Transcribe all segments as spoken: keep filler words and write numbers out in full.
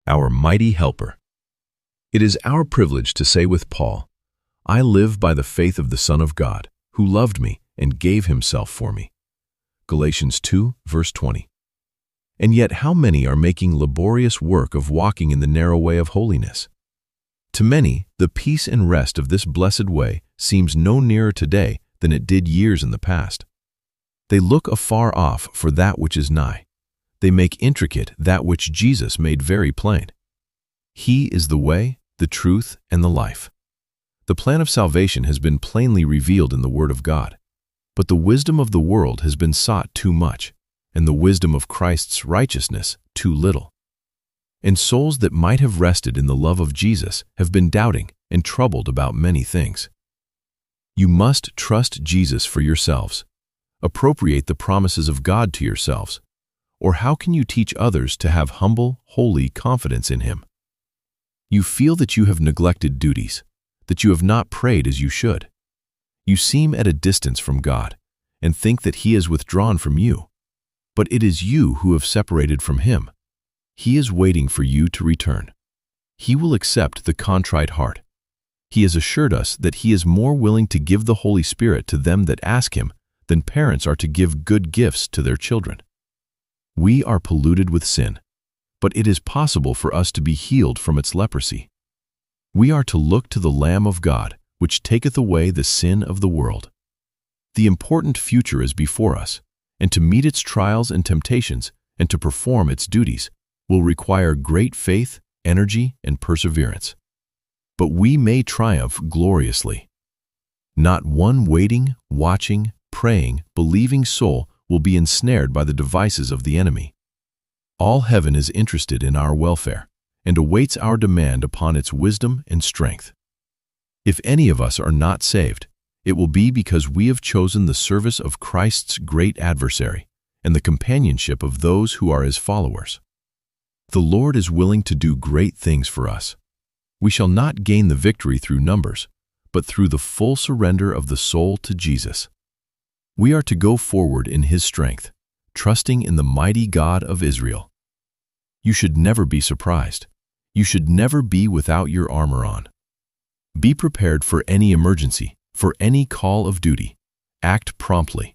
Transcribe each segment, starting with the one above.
our mighty helper. It is our privilege to say with Paul, "I live by the faith of the Son of God, who loved me and gave himself for me." Galatians two, verse twenty. And yet how many are making laborious work of walking in the narrow way of holiness? To many, the peace and rest of this blessed way seems no nearer today than it did years in the past. They look afar off for that which is nigh. They make intricate that which Jesus made very plain. He is the way, the truth, and the life. The plan of salvation has been plainly revealed in the Word of God, but the wisdom of the world has been sought too much, and the wisdom of Christ's righteousness too little. And souls that might have rested in the love of Jesus have been doubting and troubled about many things. You must trust Jesus for yourselves. Appropriate the promises of God to yourselves. Or how can you teach others to have humble, holy confidence in Him? You feel that you have neglected duties, that you have not prayed as you should. You seem at a distance from God and think that He has withdrawn from you. But it is you who have separated from Him. He is waiting for you to return. He will accept the contrite heart. He has assured us that He is more willing to give the Holy Spirit to them that ask Him than parents are to give good gifts to their children. We are polluted with sin, but it is possible for us to be healed from its leprosy. We are to look to the Lamb of God, which taketh away the sin of the world. The important future is before us, and to meet its trials and temptations and to perform its duties will require great faith, energy, and perseverance. But we may triumph gloriously. Not one waiting, watching, praying, believing soul will be ensnared by the devices of the enemy. All heaven is interested in our welfare and awaits our demand upon its wisdom and strength. If any of us are not saved, it will be because we have chosen the service of Christ's great adversary and the companionship of those who are His followers. The Lord is willing to do great things for us. We shall not gain the victory through numbers, but through the full surrender of the soul to Jesus. We are to go forward in His strength, trusting in the mighty God of Israel. You should never be surprised. You should never be without your armor on. Be prepared for any emergency, for any call of duty. Act promptly.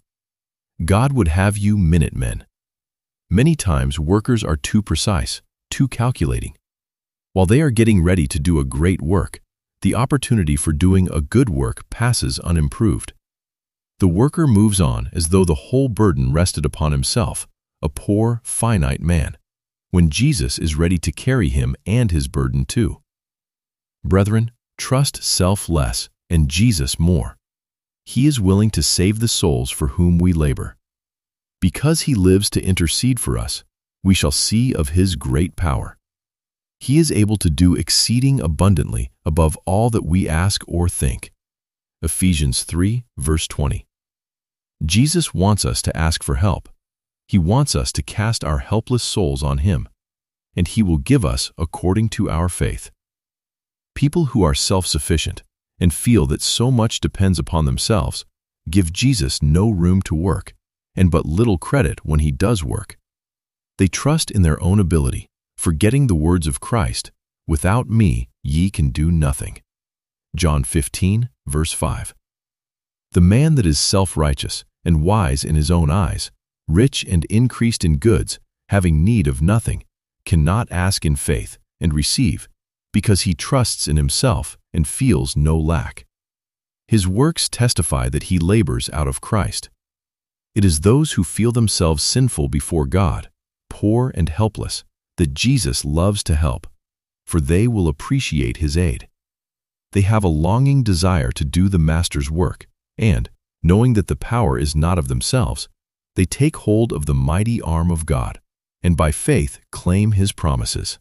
God would have you Minutemen. Many times workers are too precise, too calculating. While they are getting ready to do a great work, the opportunity for doing a good work passes unimproved. The worker moves on as though the whole burden rested upon himself, a poor, finite man, when Jesus is ready to carry him and his burden too. Brethren, trust self less and Jesus more. He is willing to save the souls for whom we labor. Because He lives to intercede for us, we shall see of His great power. He is able to do exceeding abundantly above all that we ask or think. Ephesians three, verse twenty. Jesus wants us to ask for help. He wants us to cast our helpless souls on Him, and He will give us according to our faith. People who are self-sufficient and feel that so much depends upon themselves give Jesus no room to work and but little credit when He does work. They trust in their own ability, forgetting the words of Christ, "Without me ye can do nothing." John fifteen, verse five. The man that is self-righteous and wise in his own eyes, rich and increased in goods, having need of nothing, cannot ask in faith and receive, because he trusts in himself and feels no lack. His works testify that he labors out of Christ. It is those who feel themselves sinful before God, poor and helpless, that Jesus loves to help, for they will appreciate His aid. They have a longing desire to do the Master's work, and, knowing that the power is not of themselves, they take hold of the mighty arm of God, and by faith claim His promises.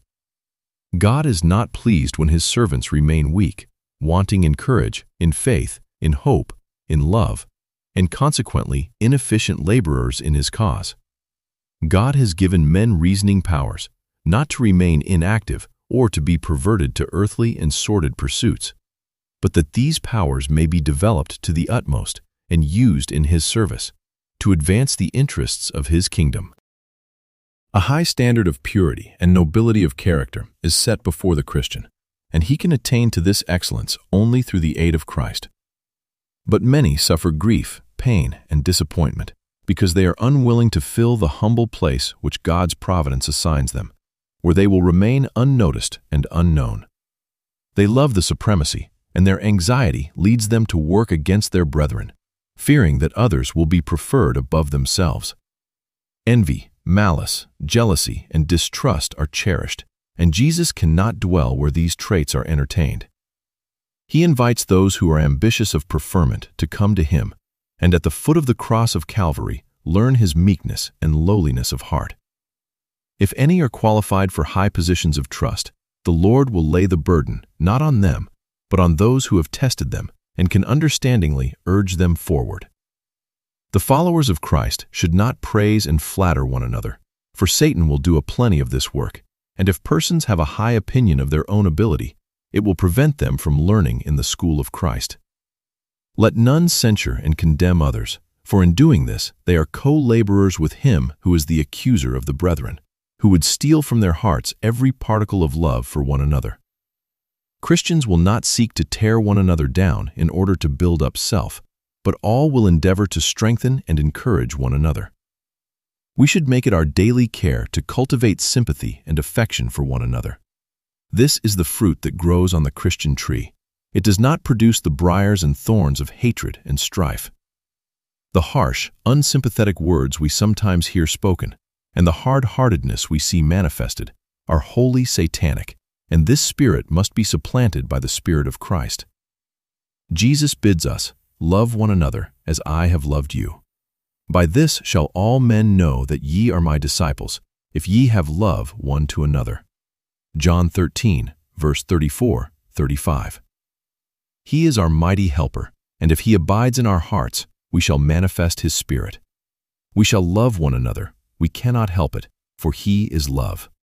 God is not pleased when His servants remain weak, wanting in courage, in faith, in hope, in love, and consequently inefficient laborers in His cause. God has given men reasoning powers, not to remain inactive or to be perverted to earthly and sordid pursuits, but that these powers may be developed to the utmost and used in His service, to advance the interests of His kingdom. A high standard of purity and nobility of character is set before the Christian, and he can attain to this excellence only through the aid of Christ. But many suffer grief, pain, and disappointment because they are unwilling to fill the humble place which God's providence assigns them, where they will remain unnoticed and unknown. They love the supremacy, and their anxiety leads them to work against their brethren, fearing that others will be preferred above themselves. Envy, malice, jealousy, and distrust are cherished, and Jesus cannot dwell where these traits are entertained. He invites those who are ambitious of preferment to come to him, and at the foot of the cross of Calvary learn his meekness and lowliness of heart. If any are qualified for high positions of trust, the Lord will lay the burden not on them, but on those who have tested them and can understandingly urge them forward. The followers of Christ should not praise and flatter one another, for Satan will do a plenty of this work, and if persons have a high opinion of their own ability, it will prevent them from learning in the school of Christ. Let none censure and condemn others, for in doing this they are co-laborers with him who is the accuser of the brethren, who would steal from their hearts every particle of love for one another. Christians will not seek to tear one another down in order to build up self, but all will endeavor to strengthen and encourage one another. We should make it our daily care to cultivate sympathy and affection for one another. This is the fruit that grows on the Christian tree. It does not produce the briars and thorns of hatred and strife. The harsh, unsympathetic words we sometimes hear spoken, and the hard-heartedness we see manifested, are wholly satanic, and this spirit must be supplanted by the Spirit of Christ. Jesus bids us, "Love one another as I have loved you. By this shall all men know that ye are my disciples, if ye have love one to another." John thirteen, verse thirty-four, thirty-five. He is our mighty helper, and if he abides in our hearts, we shall manifest his Spirit. We shall love one another. We cannot help it, for he is love.